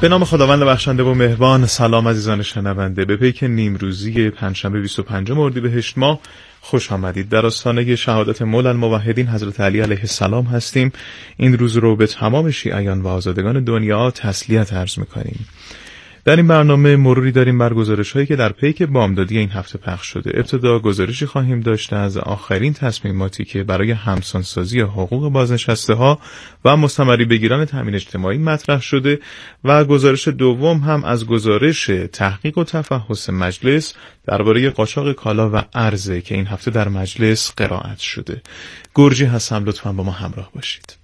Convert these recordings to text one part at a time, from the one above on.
به نام خداوند بخشنده و مهربان. سلام عزیزان شنونده، به پیک نیمروزی پنجشنبه 25 اردیبهشت ماه خوش آمدید. در آستانه شهادت مولا الموحدین حضرت علی علیه السلام هستیم. این روز رو به تمام شیعیان و آزادگان دنیا تسلیت عرض می‌کنیم. در این برنامه مروری داریم بر گزارش‌هایی که در پیک بامدادی این هفته پخش شده. ابتدا گزارشی خواهیم داشت از آخرین تصمیماتی که برای همسانسازی حقوق بازنشسته‌ها و مستمری بگیران تامین اجتماعی مطرح شده و گزارش دوم هم از گزارش تحقیق و تفحص مجلس درباره قاچاق کالا و ارز که این هفته در مجلس قرائت شده. گرجی هستم، لطفاً با ما همراه باشید.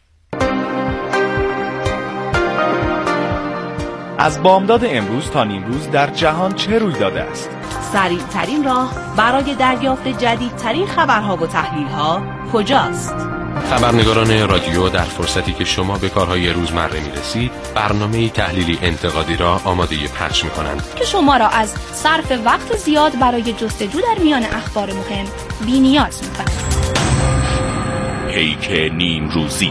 از بامداد امروز تا نیمروز در جهان چه روی داده است؟ سریع ترین راه برای دریافت جدیدترین خبرها و تحلیل‌ها کجاست؟ خبرنگاران رادیو در فرصتی که شما به کارهای روزمره می‌رسید، برنامه‌ای تحلیلی انتقادی را آماده پخش می‌کنند که شما را از صرف وقت زیاد برای جستجو در میان اخبار مهم بی‌نیاز می‌کند. پیک نیمروزی.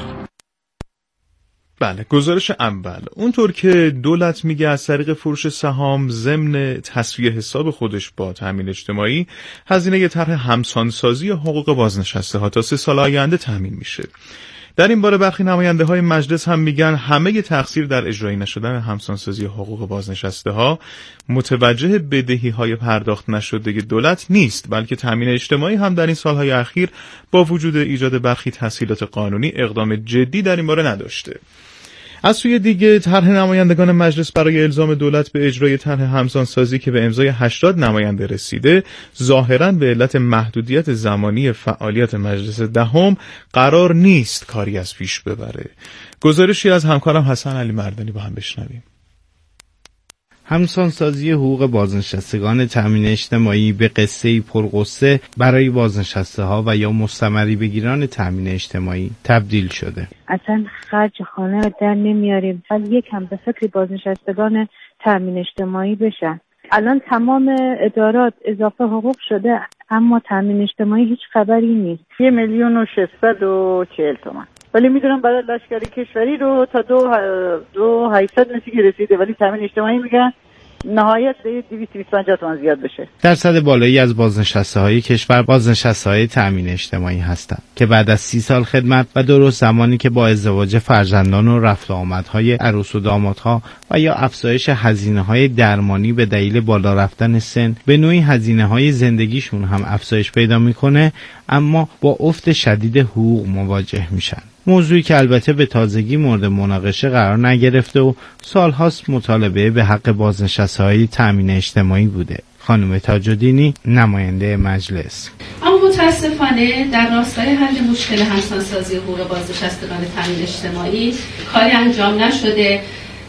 بله، گزارش اول. اونطور که دولت میگه از طریق فروش سهام ضمن تسویه حساب خودش با تامین اجتماعی هزینه طرح همسانسازی حقوق بازنشسته ها تا 3 سال آینده تامین میشه. در این باره برخی نماینده های مجلس هم میگن همه تقصیر در اجرایی نشدن همسانسازی حقوق بازنشسته ها متوجه بدهی های پرداخت نشده دولت نیست، بلکه تامین اجتماعی هم در این سالهای اخیر با وجود ایجاد برخی تسهیلات قانونی اقدام جدی در این باره نداشته. از سوی دیگه طرح نمایندگان مجلس برای الزام دولت به اجرای طرح همسانسازی که به امضای 80 نماینده رسیده ظاهراً به علت محدودیت زمانی فعالیت مجلس دهم قرار نیست کاری از پیش ببره. گزارشی از همکارم حسن علی مردانی با هم بشنویم. همسانسازی حقوق بازنشستگان تامین اجتماعی به قصه‌ای پرقصه برای بازنشسته‌ها و یا مستمری بگیران تامین اجتماعی تبدیل شده. اصلا خرج خانه رو در نمیاریم، ولی یکم به فکر بازنشستگان تامین اجتماعی بشن. الان تمام ادارات اضافه حقوق شده، اما تامین اجتماعی هیچ خبری نیست. 1,640,000 تومان. ولی میدونم برای لشکر کشوری رو تا 2,800 نسی که رسیده، ولی تامین اجتماعی میگن نهایت به 250 تومان زیاد بشه. درصد بالایی از بازنشسته‌های کشور بازنشسته‌های تامین اجتماعی هستند که بعد از 30 سال خدمت و درست زمانی که با ازدواج فرزندان و رفت و آمدهای عروس و دامادها و یا افزایش هزینه‌های درمانی به دلیل بالا رفتن سن به نوعی هزینه‌های زندگیشون هم افزایش پیدا میکنه، اما با افت شدید حقوق مواجه میشن. موضوعی که البته به تازگی مورد مناقشه قرار نگرفته و سالهاست مطالبه به حق بازنشسته‌های تامین اجتماعی بوده. خانم تاج‌الدینی نماینده مجلس: اما متاسفانه در راستای حل مشکل همسانسازی حقوق بازنشستگان تامین اجتماعی کاری انجام نشده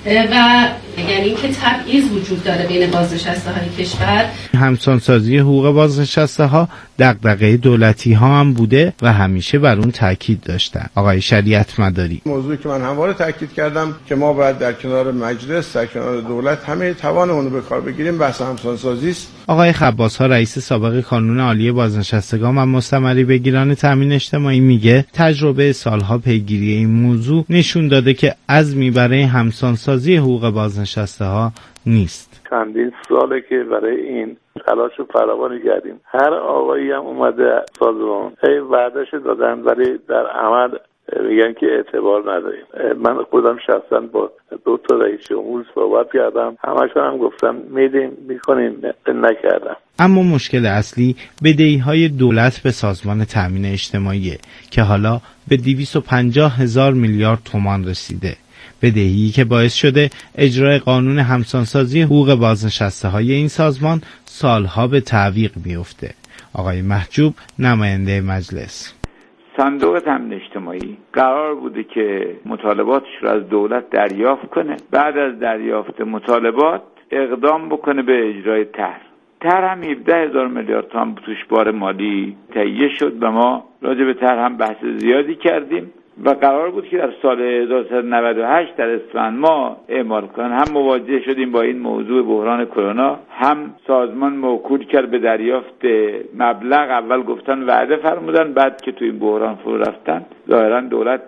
و یعنی اینکه تبعیض وجود داره بین بازنشسته‌های کشور. همسانسازی حقوق بازنشسته‌ها دغدغه دولتی ها هم بوده و همیشه بر اون تاکید داشتن. آقای شریعت مداری: موضوعی که من همواره تاکید کردم که ما باید در کنار مجلس، در کنار دولت همه توانمون رو به کار بگیریم، بحث همسانسازی است. آقای خباس ها رئیس سابق کانون عالی بازنشستگان و مستمری بگیران تامین اجتماعی میگه تجربه سالها پیگیری این موضوع نشون داده که عزمی برای همسانسازی حقوق بازنشسته ها نیست. چندین ساله که برای این تلاش رو فراوانی کردیم. هر آقایی هم اومده سازمان هی وعده‌اش دادن، ولی در عمل میگن که اعتبار نداریم. من خودم شخصا با 2 رئیس جمهور صحبت کردم، همشون هم گفتم میدیم میکنیم، نکردم. اما مشکل اصلی بدهی‌های دولت به سازمان تامین اجتماعی که حالا به 250,000 میلیارد تومان رسیده. بدهی که باعث شده اجرای قانون همسانسازی حقوق بازنشسته‌های این سازمان سالها به تعویق میفته. آقای محجوب نماینده مجلس: صندوق تامین اجتماعی قرار بوده که مطالباتش رو از دولت دریافت کنه، بعد از دریافت مطالبات اقدام بکنه به اجرای طرح هم 17,000 میلیارد تومان توش بار مالی تهیه شد و ما راجع به طرح هم بحث زیادی کردیم و قرار بود که در سال 1998 در اسفند ما اعمال کنن. هم مواجه شدیم با این موضوع بحران کرونا، هم سازمان موکول کرد به دریافت مبلغ. اول گفتن وعده فرمودن، بعد که تو این بحران فرو رفتن ظاهرا دولت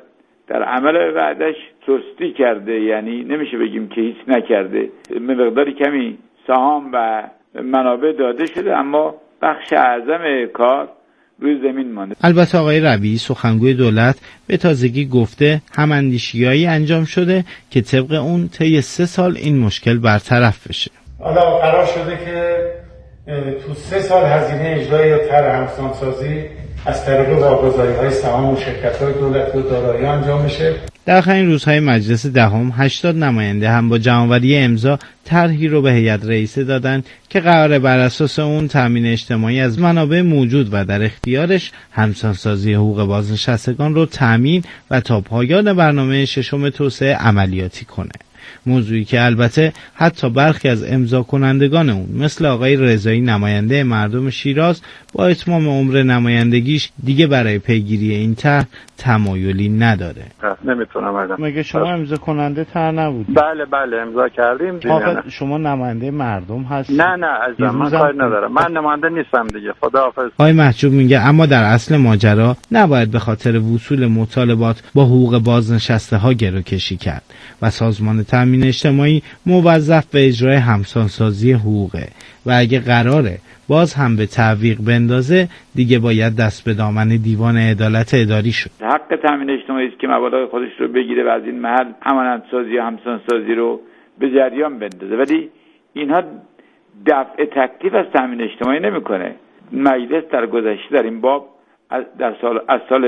در عمل وعدش سستی کرده، یعنی نمیشه بگیم که هیچ نکرده. مقداری کمی سهام و منابع داده شده، اما بخش اعظم کار روی زمین مانده. البته آقای ربیعی سخنگوی دولت به تازگی گفته هماندیشی‌هایی انجام شده که طبق اون طی 3 سال این مشکل برطرف بشه. حالا قرار شده که تو 3 سال هزینه اجرای یا طرح همسانسازی از طریق واگذاری‌های سهام و شرکت‌های دولتی و دارایی انجام میشه. در آخرین روزهای مجلس دهم 80 نماینده هم با جمع‌آوری امضا طرحی رو به هیئت رئیسه دادن که قراره بر اساس اون تامین اجتماعی از منابع موجود و در اختیارش همسانسازی حقوق بازنشستگان رو تامین و تا پایان برنامه ششم توسعه عملیاتی کنه. موضوعی که البته حتی برخی از امضا کنندگان اون مثل آقای رضایی نماینده مردم شیراز با اتمام عمر نمایندگیش دیگه برای پیگیری این طرح تمایلی نداره. نمیتونم ازم. مگه شما امضا کننده طرح نبودید؟ بله امضا کردیم. شما نماینده مردم هستی؟ نه عزیزم، من کاری ندارم. من نماینده نیستم دیگه. خداحافظ. آقای محجوب میگه اما در اصل ماجرا نباید به خاطر وصول مطالبات با حقوق بازنشسته ها گروکشی کرد و سازمان تامین اجتماعی موظف به اجرای همسانسازی حقوقه و اگه قراره باز هم به تعویق بندازه دیگه باید دست به دامن دیوان عدالت اداری شد. حق تامین اجتماعی است که مبالغ خودش رو بگیره و از این محل امانتسازی و همسانسازی رو به جریان بندازه، ولی اینها دفع تکلیف از تامین اجتماعی نمیکنه. مجلس در گذشته در این باب از سال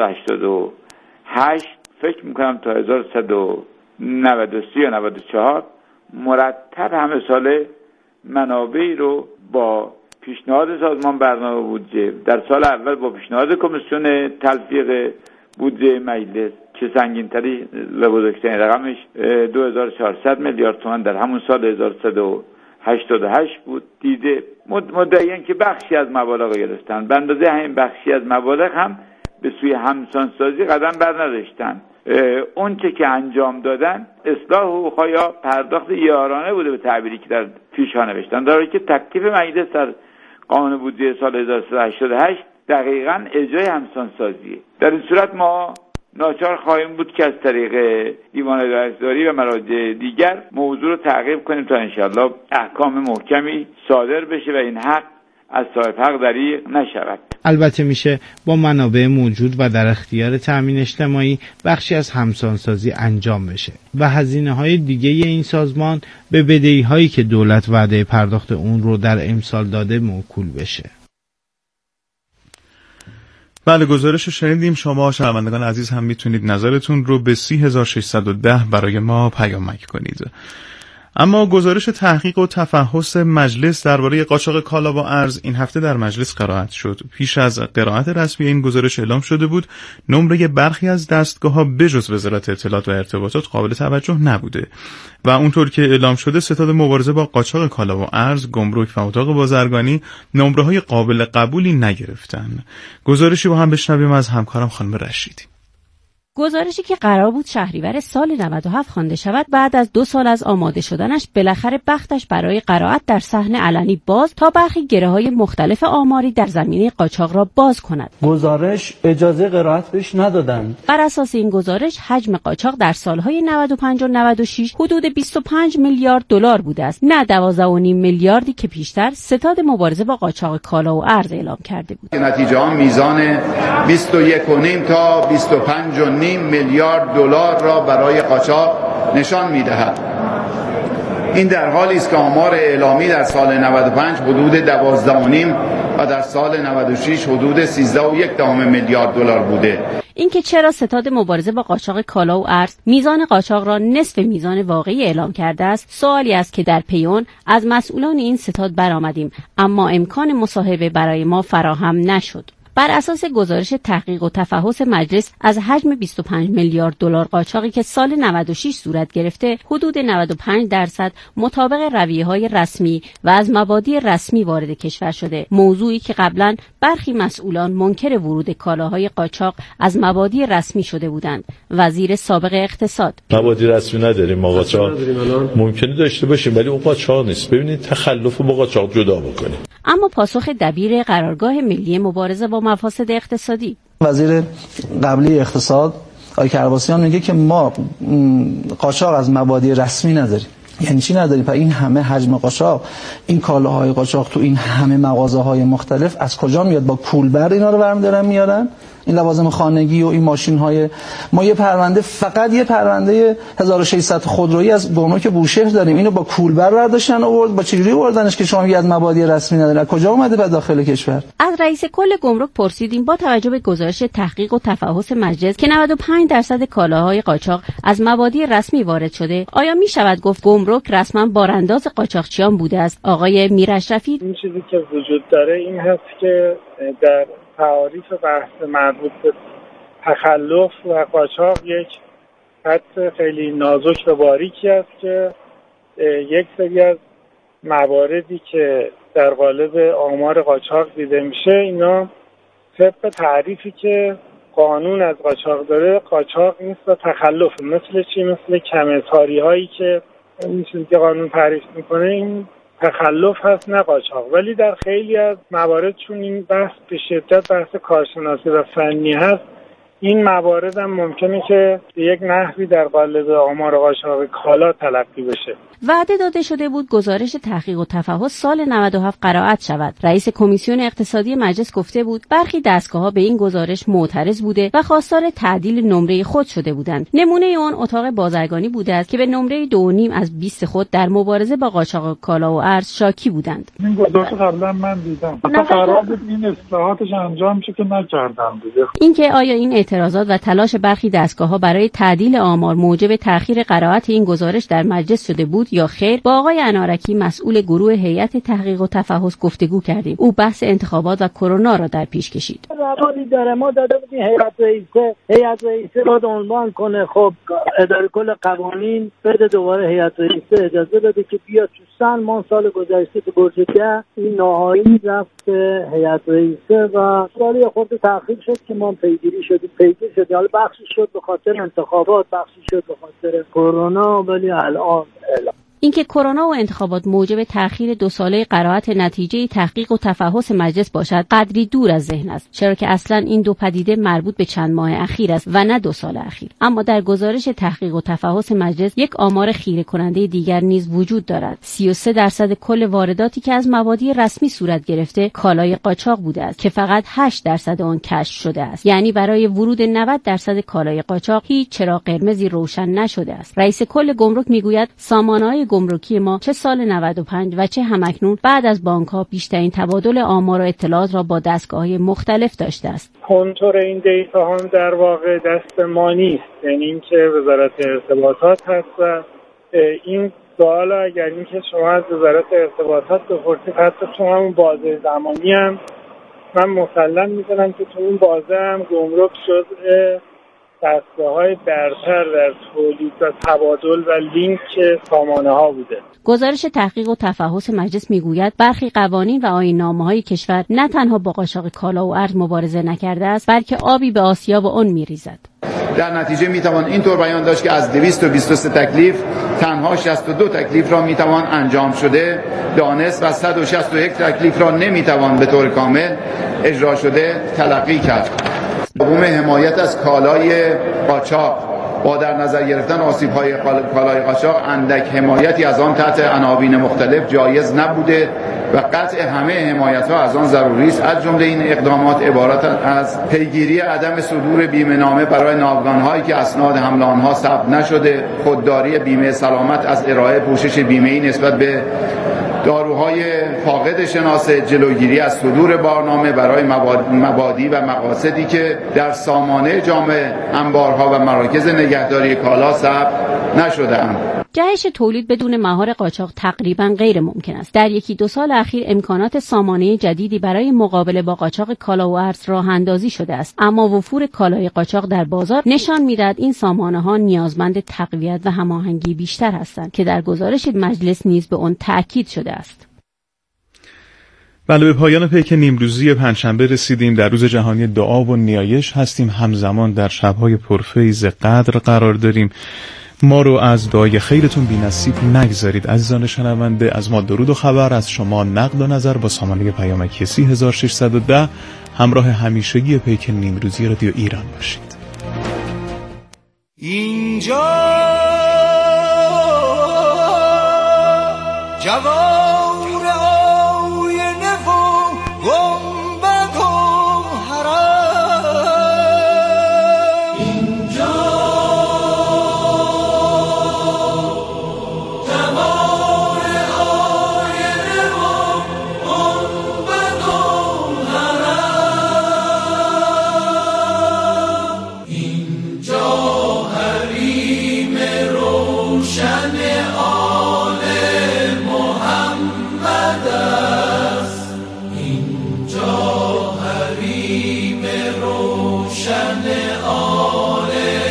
1388 فکر میکنم تا 1193 یا 94 مرتب همه ساله منابعی رو با پیشنهاد سازمان برنامه بودجه در سال اول با پیشنهاد کمیسیون تلفیق بودجه مجلس که سنگین‌تری و بزرگترین رقمش 2400 میلیارد تومان در همون سال 1188 بود، دیده مدعیان که بخشی از مبالغ گرفتن، به اندازه همین بخشی از مبالغ هم به سوی همسانسازی قدم بر نداشتن. اون چه که انجام دادن اصلاح حقوق‌ها یا پرداخت یارانه بوده به تعبیری که در پیش‌ها نوشتن، در حالی که تکلیف مجلس در قانون بودجه سال 1388 دقیقاً اجرای همسانسازیه. در این صورت ما ناچار خواهیم بود که از طریق دیوان عدالت‌داری و مراجع دیگر موضوع رو تعقیب کنیم تا انشاءالله احکام محکمی صادر بشه و این حق از صاحب حق دریغ نشود. البته میشه با منابع موجود و در اختیار تامین اجتماعی بخشی از همسانسازی انجام بشه و هزینه‌های دیگه این سازمان به بدهی‌هایی که دولت وعده پرداخت اون رو در امسال داده موکول بشه. بله، گزارش رو شنیدیم. شما شنوندگان عزیز هم میتونید نظرتون رو به 30610 برای ما پیامک کنید. اما گزارش تحقیق و تفحص مجلس درباره قاچاق کالا و ارز این هفته در مجلس قرائت شد. پیش از قرائت رسمی این گزارش اعلام شده بود نمره برخی از دستگاه‌ها بجز وزارت اطلاعات و ارتباطات قابل توجه نبوده و اونطور که اعلام شده ستاد مبارزه با قاچاق کالا و ارز، گمرک و اتاق بازرگانی نمره‌های قابل قبولی نگرفتن. گزارشی با هم بشنویم از همکارم خانم رشیدی. گزارشی که قرار بود شهریور سال 97 خوانده شود بعد از 2 سال از آماده شدنش بالاخره بختش برای قرائت در صحن علنی باز تا برخی گره‌های مختلف آماری در زمینه قاچاق را باز کند. گزارش اجازه قرائت بهش ندادند. بر اساس این گزارش حجم قاچاق در سالهای 95 و 96 حدود 25 میلیارد دلار بوده است، نه 12.5 میلیاردی که پیشتر ستاد مبارزه با قاچاق کالا و ارز اعلام کرده بود. نتیجه ها میزان 21.5 تا 25.5 میلیارد دلار را برای قاچاق نشان می‌دهد. این در حالی است که آمار اعلامی در سال 95 حدود 12.5 و در سال 96 حدود 13.1 میلیارد دلار بوده. اینکه چرا ستاد مبارزه با قاچاق کالا و ارز میزان قاچاق را نصف میزان واقعی اعلام کرده است سوالی است که در پی آن از مسئولان این ستاد برآمدیم، اما امکان مصاحبه برای ما فراهم نشد. بر اساس گزارش تحقیق و تفحص مجلس از حجم 25 میلیارد دلار قاچاقی که سال 96 صورت گرفته حدود 95% مطابق رویه‌های رسمی و از مبادی رسمی وارد کشور شده، موضوعی که قبلا برخی مسئولان منکر ورود کالاهای قاچاق از مبادی رسمی شده بودند. وزیر سابق اقتصاد: مبادی رسمی نداریم، ما قاچاق ممکنه داشته باشیم ولی اون قاچاق نیست. ببینید تخلف رو با قاچاق جدا بکنیم. اما پاسخ دبیر قرارگاه ملی مبارزه با مفاسد اقتصادی: وزیر قبلی اقتصاد آقای کرباسیان میگه که ما قاچاق از مبادی رسمی نداریم. یعنی چی نداریم؟ این همه حجم قاچاق، این کالاهای قاچاق تو این همه مغازه‌های مختلف از کجا میاد؟ با کولبر اینا رو برمی‌دارن میارن. این لوازم خانگی و این ماشین‌های ما فقط یه پرونده 1600 خودرویی از گمرک بوشهر داریم. اینو با کولبر برداشتن آورد. با چجوری آوردنش که شما میگید از مبادی رسمی نداره؟ کجا اومده به داخل کشور؟ از رئیس کل گمرک پرسیدیم با توجه به گزارش تحقیق و تفحص مجلس که 95% کالاهای قاچاق از مبادی رسمی وارد شده، آیا میشود گفت گمرک رسما بارانداز قاچاقچیان بوده است؟ آقای میراشرفی این چیزی که وجود داره این هست که در تعاریف بحث مربوط به تخلف و قاچاق یک خط خیلی نازک و باریکی است که یک سری از مواردی که در قالب آمار قاچاق دیده میشه اینا طبق تعریفی که قانون از قاچاق داره قاچاق نیست و تخلف. مثل چی؟ مثل کم‌تاری هایی که این چیزی که قانون تعریف میکنه این تخلف هست نه قاچاق. ولی در خیلی از موارد چون این بحث به شدت بحث کارشناسی و فنی هست، این موارد هم ممکنه که به یک نحوی در قالب آمار قاچاق کالا تلقی بشه. وعده داده شده بود گزارش تحقیق و تفحص سال 97 قرائت شود. رئیس کمیسیون اقتصادی مجلس گفته بود برخی دستگاه‌ها به این گزارش معترض بوده و خواستار تعدیل نمره خود شده بودند. نمونه آن اتاق بازرگانی بوده است که به نمره 2.5 از 20 خود در مبارزه با قاچاق کالا و ارز شاکی بودند. این گزارش قبلا من دیدم. قرار بود این اصلاحاتش انجام شه که نکردم دیگه. اینکه آیا این اعتراضات و تلاش برخی دستگاه‌ها برای تعدیل آمار موجب تأخیر قرائت این گزارش در مجلس شده بود یا خیر، با آقای انارکی مسئول گروه هیئت تحقیق و تفحص گفتگو کردیم. او بحث انتخابات و کرونا را در پیش کشید. روانی داره، ما داده بودیم هیئت رئیسه باید عنوان کنه. خب اداره کل قوانین بده دوباره هیئت رئیسه اجازه بده که بیاد تو سن. سال گذشته تو برج 10 این نهایی رفت هیئت رئیسه و سالی خود تأخیر شد که ما پیگیری شدیم. حالا بخشی شد به خاطر انتخابات، بخشی شد به خاطر کرونا، ولی الان اینکه کرونا و انتخابات موجب تأخیر 2 ساله قرائت نتیجه تحقیق و تفحص مجلس باشد قدری دور از ذهن است، چرا که اصلا این دو پدیده مربوط به چند ماه اخیر است و نه 2 سال اخیر. اما در گزارش تحقیق و تفحص مجلس یک آمار خیره کننده دیگر نیز وجود دارد. 33% کل وارداتی که از مبادی رسمی صورت گرفته کالای قاچاق بوده است که فقط 8% آن کشف شده است. یعنی برای ورود 90% کالای قاچاق هیچ چراغ قرمزی روشن نشده است. رئیس کل گمرک میگوید سامانه‌های گمرکی ما چه سال 95 و چه همکنون بعد از بانک‌ها بیشترین تبادل آمار و اطلاعات را با دستگاه‌های مختلف داشته است. کنترل این دیتا هم در واقع دست ما نیست، یعنی اینکه وزارت ارتباطات هست و این سوال اگر اینکه شما از وزارت ارتباطات بپرسید حتی تو همون بازه زمانی هم من مسلم می‌دونم که تو اون بازه هم گمرک شد دستگاه‌های برتر در تولید و تبادل و لینک سامانه‌ها بوده. گزارش تحقیق و تفحص مجلس میگوید برخی قوانین و آیین‌نامه‌های کشور نه تنها با قاچاق کالا و ارز مبارزه نکرده است، بلکه آبی به آسیاب آن می‌ریزد. در نتیجه میتوان اینطور بیان داشت که از 223 تکلیف تنها 62 تکلیف را میتوان انجام شده دانست و 161 تکلیف را نمیتوان به طور کامل اجرا شده تلقی کرد. عموم حمایت از کالای قاچاق با در نظر گرفتن آسیب‌های کالای قاچاق اندک حمایتی از آن تحت عناوین مختلف جایز نبوده و قطع همه حمایت‌ها از آن ضروری است. از جمله این اقدامات عبارت از پیگیری عدم صدور بیمه‌نامه برای ناوگان‌هایی که اسناد حمل آنها ثبت نشده، خودداری بیمه سلامت از ارائه پوشش بیمه‌ای نسبت به داروهای فاقد شناسه، جلوگیری از صدور بارنامه برای مبادی و مقاصدی که در سامانه جامع انبارها و مراکز نگهداری کالا ثبت نشده‌اند. جهش تولید بدون مهار قاچاق تقریبا غیر ممکن است. در 1-2 سال اخیر امکانات سامانه جدیدی برای مقابله با قاچاق کالا و ارز راه اندازی شده است، اما وفور کالای قاچاق در بازار نشان می‌دهد این سامانه‌ها نیازمند تقویت و هماهنگی بیشتر هستند که در گزارش مجلس نیز به آن تأکید شده است. بله، به پایان پیک نیمروزی پنجشنبه رسیدیم. در روز جهانی دعا و نیایش هستیم، همزمان در شب‌های پرفیض قدر قرار داریم. ما رو از دعای خیرتون بی‌نصیب نگذارید. عزیزان شنونده، از ما درود و خبر، از شما نقد و نظر با سامانه پیامکی 3610 همراه همیشگی پیک نیمروزی رادیو ایران باشید. اینجا جوار آینه و گنبد و حرم، اینجا جوار آینه و گنبد و حرم، اینجا حریم روشن آل محمد است، اینجا حریم روشن آل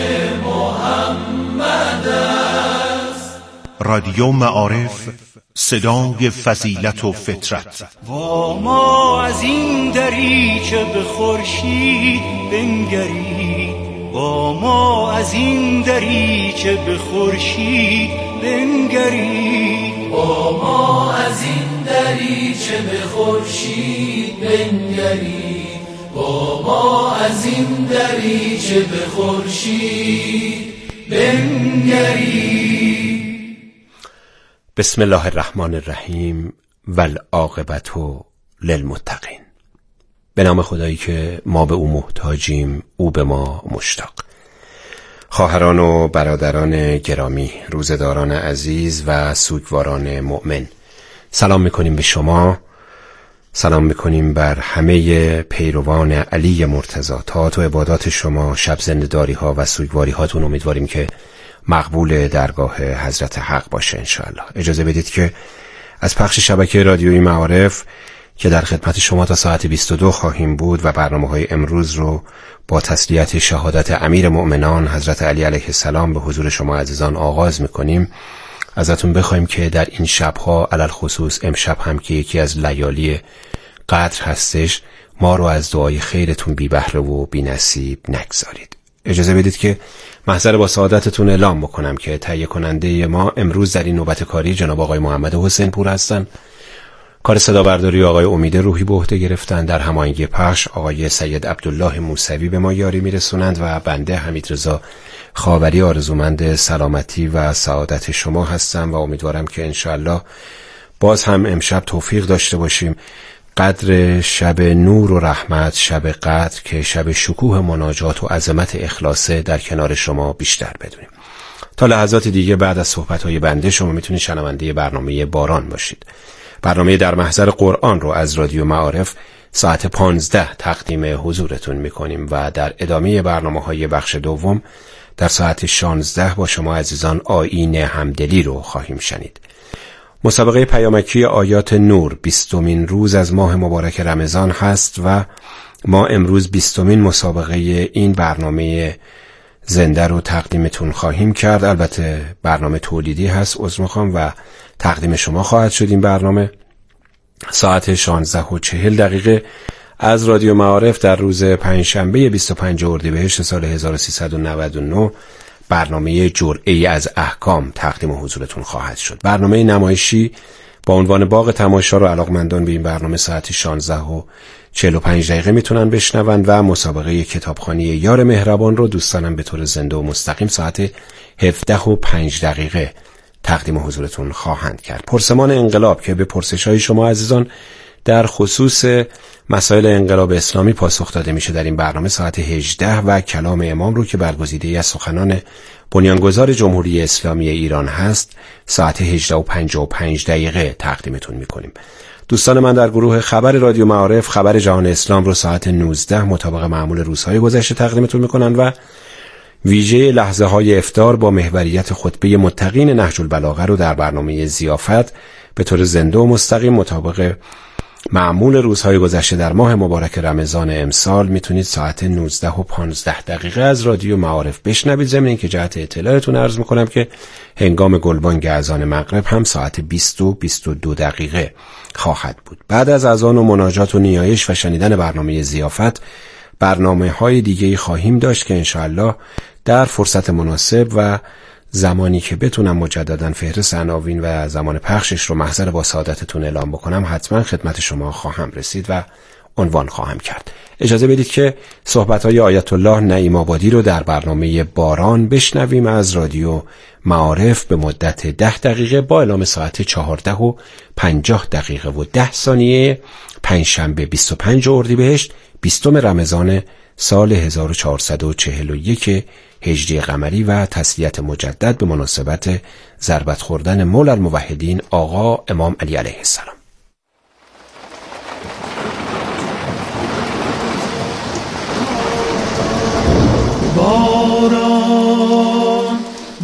محمد است. رادیو معارف، صدای فضیلت و فطرت. با ما از این دریچه به خورشید بنگرید، با ما از این دریچه به خورشید بنگرید، با ما از این دریچه به خورشید بنگرید، با ما از این دریچه به خورشید بنگرید. بسم الله الرحمن الرحیم والعاقبة للمتقین. به نام خدایی که ما به او محتاجیم، او به ما مشتاق. خواهران و برادران گرامی، روزداران عزیز و سوگواران مؤمن، سلام میکنیم به شما، سلام میکنیم بر همه پیروان علی مرتضی. طاعات و عبادات شما، شب زنده‌داری ها و سوگواری هاتون امیدواریم که مقبول درگاه حضرت حق باشه انشاءالله. اجازه بدید که از پخش شبکه رادیویی معارف که در خدمت شما تا ساعت 22 خواهیم بود و برنامه‌های امروز رو با تسلیت شهادت امیر مؤمنان حضرت علی علیه السلام به حضور شما عزیزان آغاز می‌کنیم، ازتون بخوایم که در این شب‌ها علل خصوص امشب هم که یکی از لیالی قدر هستش، ما رو از دعای خیرتون بی بهره و بی نصیب نگذارید. اجازه بدید که محضر با سعادتتون اعلام بکنم که تهیه کننده ما امروز در این نوبت کاری جناب آقای محمد حسین پور هستن. کار صدا برداری آقای امید روحی به عهده گرفتن. در هماهنگی پخش آقای سید عبدالله موسوی به ما یاری میرسونند و بنده حمیدرضا خاوری آرزومند سلامتی و سعادت شما هستم و امیدوارم که انشاءالله باز هم امشب توفیق داشته باشیم قدر شب نور و رحمت، شب قدر که شب شکوه مناجات و عظمت اخلاصه در کنار شما بیشتر بدونیم. تا لحظات دیگه بعد از صحبت‌های بنده شما میتونید شنونده برنامه باران باشید. برنامه در محضر قرآن رو از رادیو معارف ساعت 15 تقدیم حضورتون میکنیم و در ادامه برنامه‌های بخش دوم در ساعت 16 با شما عزیزان آیین همدلی رو خواهیم شنید. مسابقه پیامکی آیات نور 20مین روز از ماه مبارک رمضان هست و ما امروز 20مین مسابقه این برنامه زنده رو تقدیمتون خواهیم کرد. البته برنامه تولیدی هست، عذر میخوام، و تقدیم شما خواهد شد. این برنامه ساعت 16:40 از رادیو معارف در روز پنجشنبه 25 اردیبهشت سال 1399 برنامه جرعه‌ای از احکام تقدیم حضورتون خواهد شد. برنامه نمایشی با عنوان باغ تماشا رو علاقمندان به این برنامه ساعت 16:45 میتونن بشنوند و مسابقه کتابخوانی یار مهربان رو دوستانم به طور زنده و مستقیم ساعت 17:05 تقدیم حضورتون خواهند کرد. پرسمان انقلاب که به پرسش‌های شما عزیزان در خصوص مسائل انقلاب اسلامی پاسخ داده میشه در این برنامه ساعت 18 و کلام امام رو که برگزیده از سخنان بنیانگذار جمهوری اسلامی ایران هست ساعت 18:55 تقدیمتون میکنیم. دوستان من در گروه خبر رادیو معارف خبر جهان اسلام رو ساعت 19 مطابق معمول روزهای گذشته تقدیمتون میکنن و ویژه لحظه های افطار با محوریت خطبه متقین نهج البلاغه رو در برنامه ضیافت به طور زنده و مستقیم مطابق معمول روزهای گذشته در ماه مبارک رمضان امسال میتونید ساعت 19:15 از رادیو معارف بشنوید. ضمن اینکه جهت اطلاعتون عرض میکنم که هنگام گلبانگ اذان مغرب هم ساعت 20:22 خواهد بود. بعد از اذان و مناجات و نیایش و شنیدن برنامه ضیافت برنامه‌های دیگه‌ای خواهیم داشت که انشاءالله در فرصت مناسب و زمانی که بتونم مجددا فهرست عناوین و زمان پخشش رو محضر با سعادتتون اعلام بکنم حتما خدمت شما خواهم رسید و عنوان خواهم کرد. اجازه بدید که صحبت‌های آیت الله نعیم آبادی رو در برنامه باران بشنویم از رادیو معارف به مدت 10 دقیقه با اعلام ساعت 14:50 و پنجشنبه 25 اردیبهشت 20 رمضان سال 1441 هجری قمری و تسلیت مجدد به مناسبت ضربت خوردن مولا الموحدین آقا امام علی علیه السلام. باران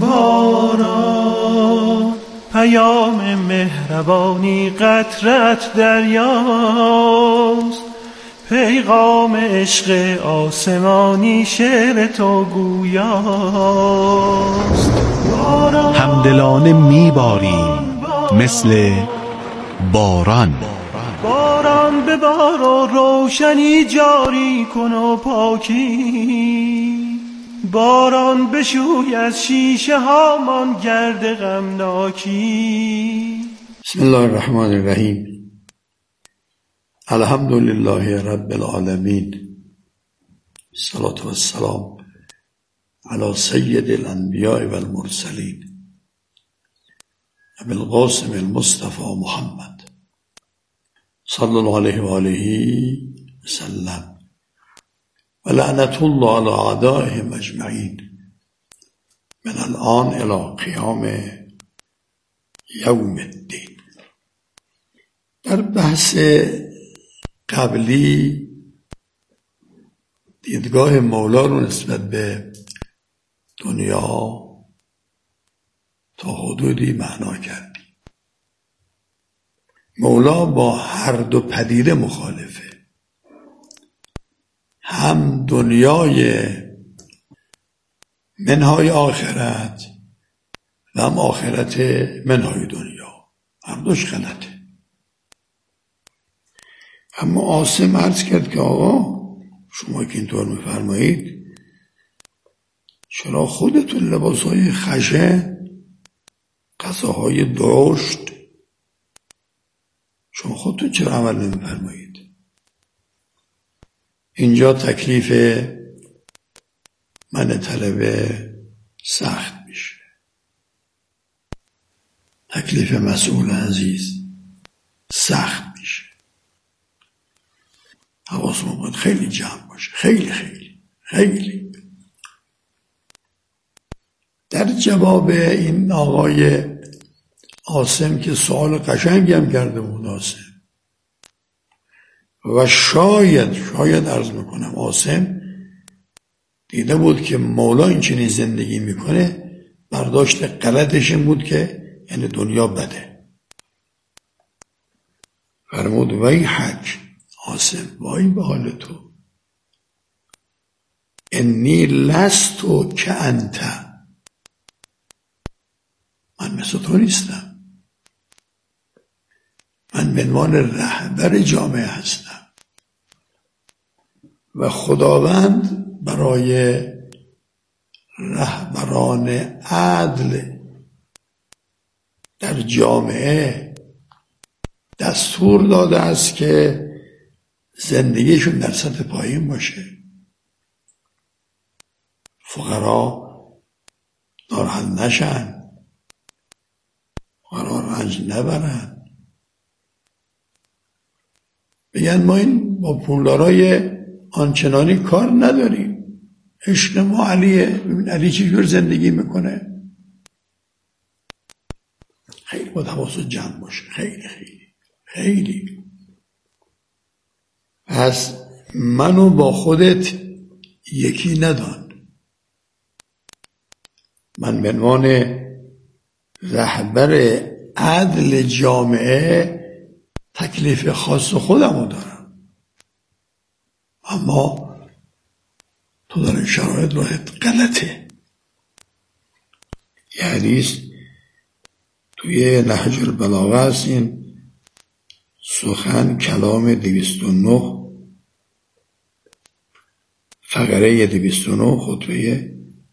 باران پیام مهربانی قطرت دریاست، پیغام عشق آسمانی شعر تو گویاست. همدلانه میباریم مثل باران، باران به بار و روشنی جاری کن و پاکی، باران بشوی از شیشه هامان گرد غمناکی. بسم الله الرحمن الرحیم. الحمد لله رب العالمین، الصلاة والسلام علی سید الانبیاء والمرسلین ابی القاسم المصطفى محمد صلی الله علیه و آله وسلم و لعنت الله علی اعدائهم اجمعین من الان الی قیام یوم الدین. در بحث قبلی دیدگاه مولا رو نسبت به دنیا تا حدودی معنا کردیم. مولا با هر دو پدیده مخالفه، هم دنیای منهای آخرت و هم آخرت منهای دنیا، هم دوش غلطه. اما عاصم عرض کرد که آقا شما که اینطور میفرمایید چرا خودتون لباسهای خشن، غذاهای درشت، شما خودتون چرا عمل نمیفرمایید؟ اینجا تکلیف من طلبه سخت میشه، تکلیف مسئول عزیز سخت میشه. حواسمون باید خیلی جمع باشه، خیلی خیلی خیلی. در جواب این آقای عاصم که سوال قشنگی هم کرده بود عاصم، و شاید عرض میکنم عاصم دیده بود که مولا این چنین زندگی میکنه، برداشت غلطش این بود که یعنی دنیا بده. فرمود وای حک عاصم، وای به حال تو، انی لستو که انت، من مثل تو نیستم، من به عنوان رهبر جامعه هستم و خداوند برای رهبران عدل در جامعه دستور داده است که زندگیشون در سطح پایین باشه، فقرا ناراحت نشن، فقرا رنج نبرن، بگن ما این با پولدارای آنچنانی کار نداریم، عشق ما علیه، ببین علی چجور زندگی میکنه. خیلی باید حواست جمع باشه، خیلی خیلی خیلی. پس منو با خودت یکی ندان، من به عنوان رهبر عدل جامعه تکلیف خاص خودمو دارم، اما تو در این شرایط راحت غلطه. یه حدیث توی نهج البلاغه است، این سخن کلام 209 فقره 209 خطبه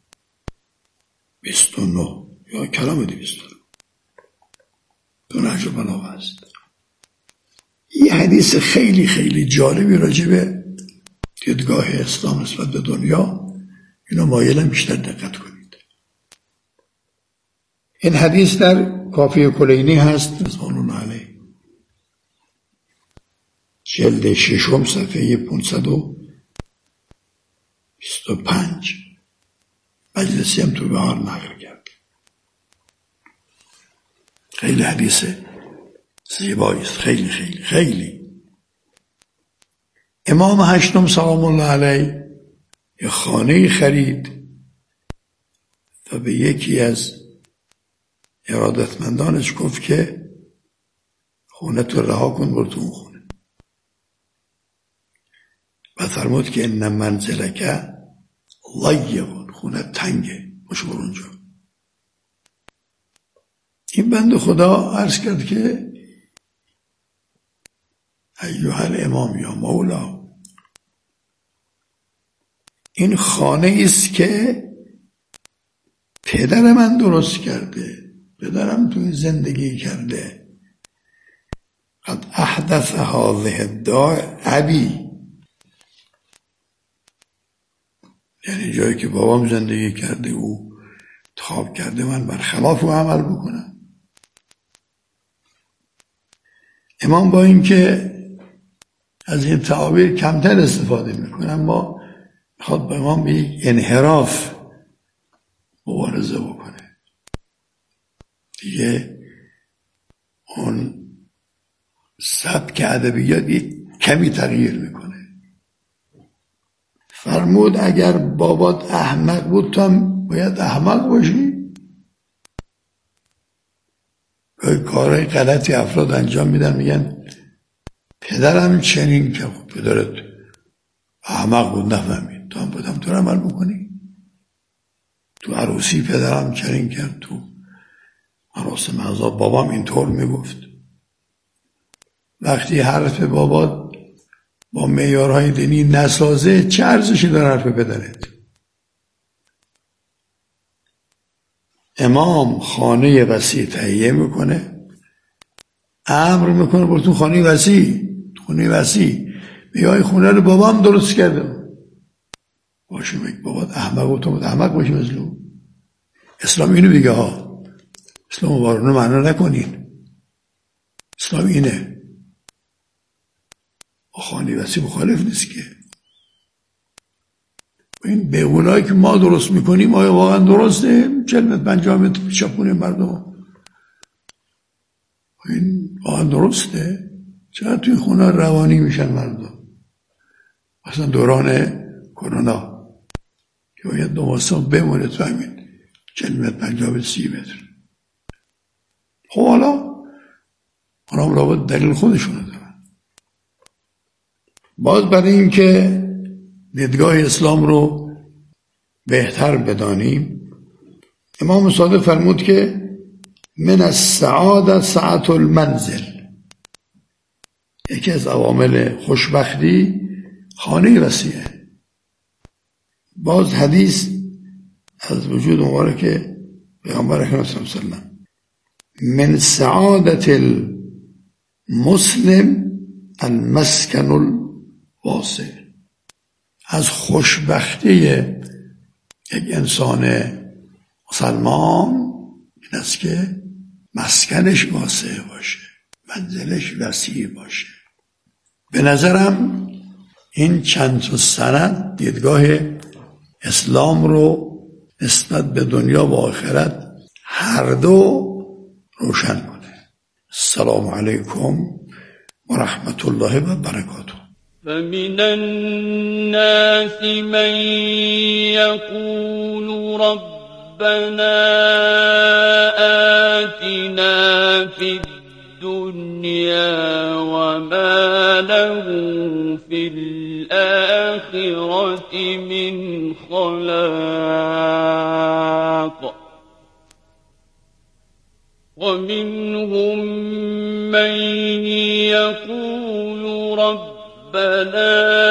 29 یا کلام 209 تو نهج البلاغه است. یه حدیث خیلی خیلی جالبی راجع به دیدگاه اسلام نسبت به دنیا، اینا مایلم بیشتر دقت کنید. این حدیث در کافی کلینی هست، رضوان الله علیه، جلد 6 صفحه 525. مجلسی هم تو بهار نقل کرد. خیلی حدیث زیبایی است، خیلی خیلی خیلی. امام هشتم سلام الله علیه یه خانه خرید و به یکی از ارادتمندانش گفت که خونه تو رها کن، برو تو اون خونه. و فرمود که ان منزلک ضیق، خونه تنگه، مشو برو اونجا. این بنده خدا عرض کرد که ایها الامام یا مولا، این خانه است که پدر من درست کرده، پدرم تو این زندگی کرده. قد احدث هذه الدار ابی، یعنی جایی که بابام زندگی کرده او انتخاب کرده من برخلاف او عمل بکنم. امام با این که از این تعابیر کمتر استفاده میکنه، اما میخواد با امام به یک انحراف مبارزه بکنه. دیگه اون سبک ادبیات کمی تغییر میکنه. فرمود اگر بابات احمق بود تو هم باید احمق باشی. کارهای غلطی افراد انجام میدن، میگن پدرم چنین که خب پدرت احمق بود نفهمید، تو هم باید همطور عمل بکنی. تو عروسی پدرم چنین کرد، تو مراسم عزا بابام اینطور میگفت. وقتی حرف بابات با معیارهای دینی نسازه، چه ارزشی داره حرف پدرت؟ امام خانه وسیع تهیه میکنه، امر میکنه برو تو خانه وسیع، خونه وسیع. میگه خونه رو بابام درست کرده. باشه میگه بابات احمق و تو احمق باشی مثل او. اسلام اینو میگه ها، اسلام وارونه معنا نکنین. اسلام اینه، خانه وسیع مخالف نیست که. این بهونایی که ما درست میکنیم آیا واقعا درسته؟ 40 متر 50 متر پیشاپونه مردم، این واقعا درسته؟ چرا توی خونه روانی میشن مردم؟ مثلا دوران کرونا که باید 2 ماه بمونه تو همین 40 متر 50 متر 30 متر. خب حالا اونام رابط دلیل خودشونه دارن. باز برای این که دیدگاه اسلام رو بهتر بدانیم، امام صادق فرمود که من السعادة سعة المنزل، یکی از عوامل خوشبختی خانه وسیعه. باز حدیث از وجود مبارک پیامبر اکرم صلی الله علیه و سلم، من سعادة المسلم المسکن الواسع، از خوشبختی یک انسان مسلمان این است که مسکنش واسع باشه، منزلش وسیع باشه. به نظرم این چند تا سند دیدگاه اسلام رو نسبت به دنیا و آخرت هر دو روشن کنه. السلام علیکم و رحمت الله و برکاته. فمن الناس من يقول ربنا آتنا في الدنيا وما له في الآخرة من خلاق ومنهم من يقول ربنا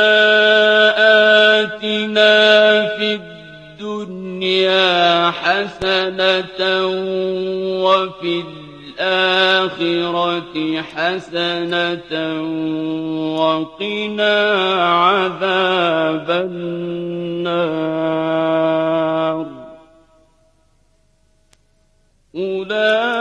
آتنا في الدنيا حسنة وفي الآخرة حسنة وقنا عذاب النار.